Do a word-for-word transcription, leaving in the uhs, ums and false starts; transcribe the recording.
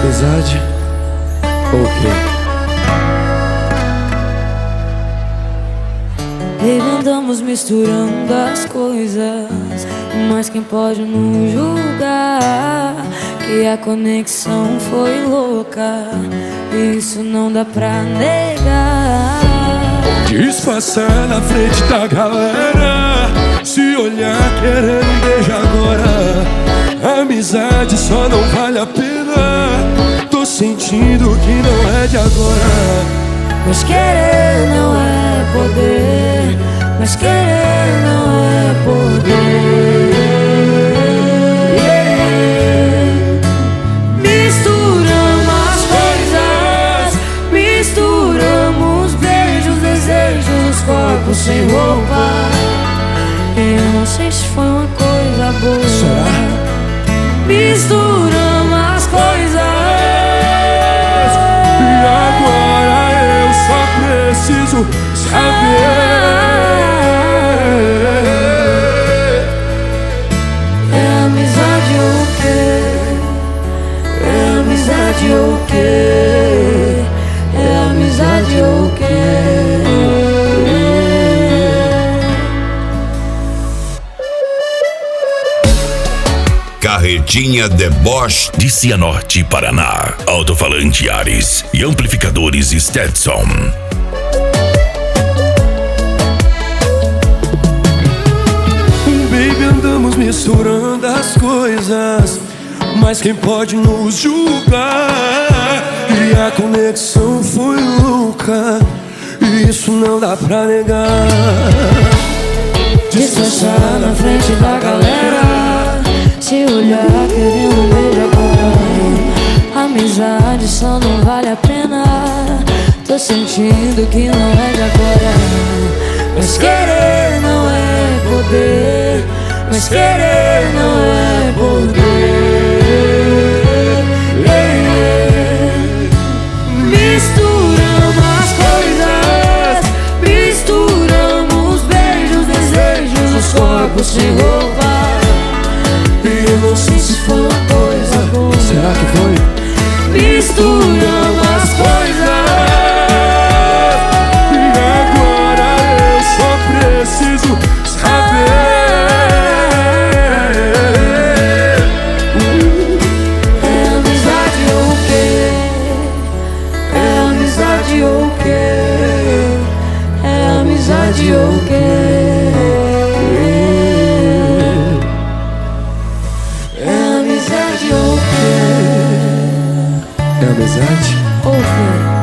amizade ou o quê? Baby, andamos misturando as coisas, mas quem pode nos julgar que a conexão foi louca, isso não dá pra negar. Disfarçar na frente da galera, se olhar querendo um beijo agora. Amizade só não vale a pena, tô sentindo que não é de agora. Mas querer não é poder, mas querer não é poder. Misturamos as coisas, misturamos beijos, desejos, os corpos sem roupa. Eu não sei se foi uma coisa boa. Será? Misturamos as coisas e agora eu só preciso saber. É amizade ou o quê? É amizade ou o quê? É amizade ou o quê? Carretinha de Bosch de Cianorte, Paraná. Alto-falante Ares e amplificadores Stetson. Baby, andamos misturando as coisas, mas quem pode nos julgar? E a conexão foi louca, e isso não dá pra negar. Disfarçar na frente da galera, se olhar querendo um beijo agora. Amizade só não vale a pena, tô sentindo que não é de agora. Mas querer não é poder, mas querer não é poder. Misturamos as coisas, misturamos beijos, desejos, os corpos sem roupa. E eu não sei se foi uma coisa boa. Será que foi? Misturamos as coisas e agora eu só preciso saber. É amizade ou o quê? É amizade ou o quê? É amizade ou o quê? É amizade Ou o quê?